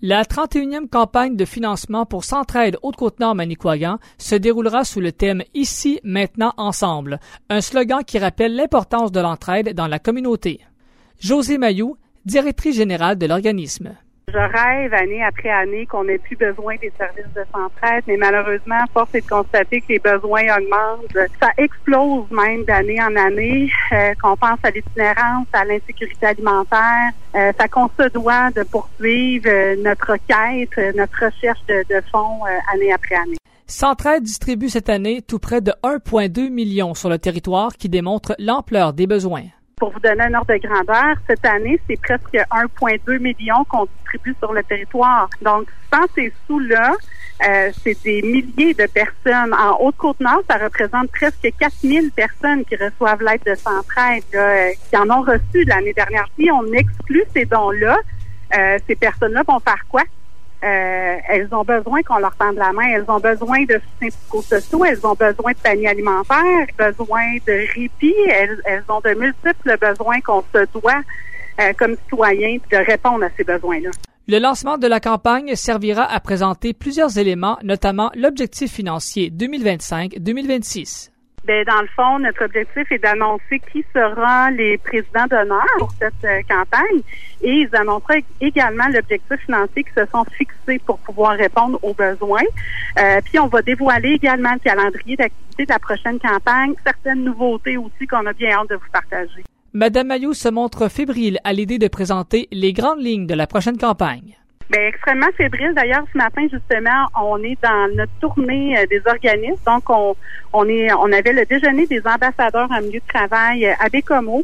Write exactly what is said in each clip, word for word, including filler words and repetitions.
La trente et unième campagne de financement pour Centraide Haute-Côte-Nord-Manicouagan se déroulera sous le thème « Ici, maintenant, ensemble », un slogan qui rappelle l'importance de l'entraide dans la communauté. Josée Mailloux, directrice générale de l'organisme. Je rêve année après année qu'on n'ait plus besoin des services de Centraide, mais malheureusement, force est de constater que les besoins augmentent. Ça explose même d'année en année, euh, qu'on pense à l'itinérance, à l'insécurité alimentaire. Euh, ça qu'on se doit de poursuivre euh, notre quête, euh, notre recherche de, de fonds euh, année après année. Centraide distribue cette année tout près de un virgule deux million sur le territoire qui démontre l'ampleur des besoins. Pour vous donner un ordre de grandeur, cette année, c'est presque un virgule deux million qu'on distribue sur le territoire. Donc, sans ces sous-là, euh, c'est des milliers de personnes. En Haute-Côte-Nord, ça représente presque quatre mille personnes qui reçoivent l'aide de Centraide, là, qui en ont reçu l'année dernière. Si on exclut ces dons-là, euh, ces personnes-là vont faire quoi? Euh, elles ont besoin qu'on leur tende la main, elles ont besoin de soutien psychosociaux, elles ont besoin de paniers alimentaires, besoin de répit, elles, elles ont de multiples besoins qu'on se doit euh, comme citoyens de répondre à ces besoins-là. Le lancement de la campagne servira à présenter plusieurs éléments, notamment l'objectif financier deux mille vingt-cinq deux mille vingt-six. Ben, dans le fond, notre objectif est d'annoncer qui seront les présidents d'honneur pour cette euh, campagne et ils annonceront également l'objectif financier qui se sont fixés pour pouvoir répondre aux besoins. Euh, puis on va dévoiler également le calendrier d'activité de la prochaine campagne, certaines nouveautés aussi qu'on a bien hâte de vous partager. Madame Mailloux se montre fébrile à l'idée de présenter les grandes lignes de la prochaine campagne. Bien, extrêmement fébrile. D'ailleurs, ce matin, justement, on est dans notre tournée euh, des organismes. Donc, on, on est, on avait le déjeuner des ambassadeurs en milieu de travail à Bécomo.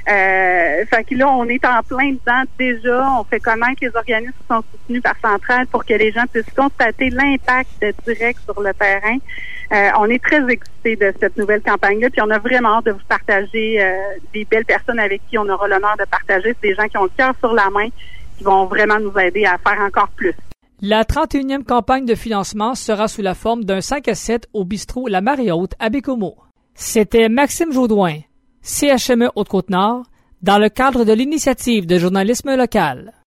Euh, fait que là, on est en plein dedans déjà. On fait connaître que les organismes sont soutenus par Centraide pour que les gens puissent constater l'impact direct sur le terrain. Euh, on est très excités de cette nouvelle campagne-là, puis on a vraiment hâte de vous partager euh, des belles personnes avec qui on aura l'honneur de partager. C'est des gens qui ont le cœur sur la main, qui vont vraiment nous aider à faire encore plus. La trente et unième campagne de financement sera sous la forme d'un cinq à sept au bistrot La Marée Haute à Bécomo. C'était Maxime Jaudoin, C H M E Haute-Côte-Nord, dans le cadre de l'initiative de journalisme local.